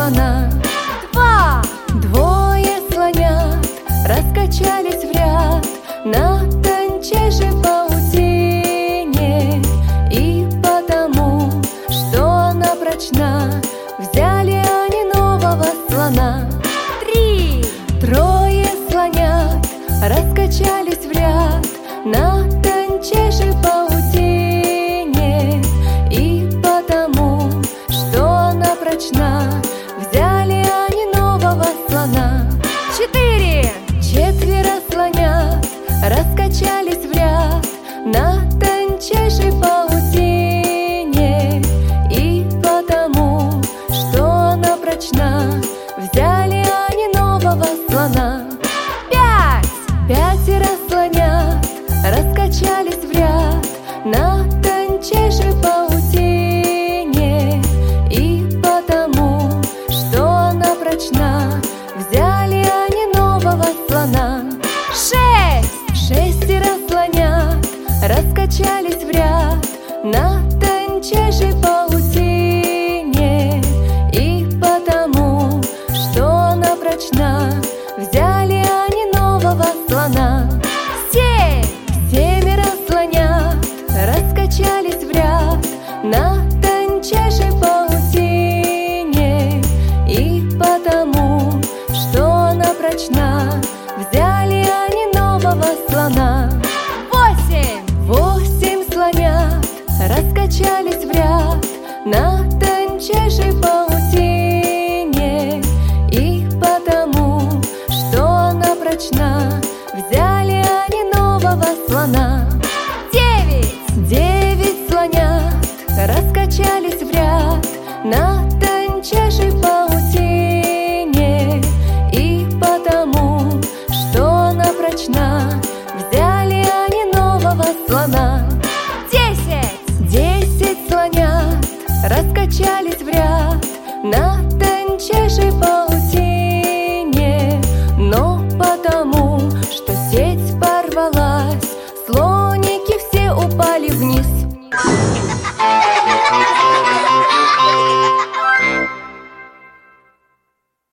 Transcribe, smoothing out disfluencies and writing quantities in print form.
слона. Два. Двое слонят раскачались в ряд на тончайшей паутине, и потому, что она прочна, взяли они нового слона. Три. Трое слонят раскачались в ряд на тончайшей паутине, и потому, что она прочна, взяли они нового слона. Четыре. Четверо слонят раскачались в ряд на тончайшей паутине, и потому, что она прочна, взяли они нового слона. Пять. Пятеро слонят раскачались в ряд на тончайшей паутине, и потому, что она прочна, взяли они нового слона. Шесть. Шестеро слонят раскачались в ряд на тончайшей паутине, и потому, что она прочна, взяли они нового слона. Семь. Семеро слонят раскачались в ряд на тончайшей паутине, и потому, что она прочна, взяли они нового слона. Восемь. Восемь слонят раскачались в ряд на тончайшей паутине, и потому, что она прочна, взяли они нового слона. Девять. Девять слонят раскачались в ряд на тончайшей паутине, и потому, что она прочна, взяли они нового слона. Десять. Десять слонят раскачались в ряд на тончайшей паутине,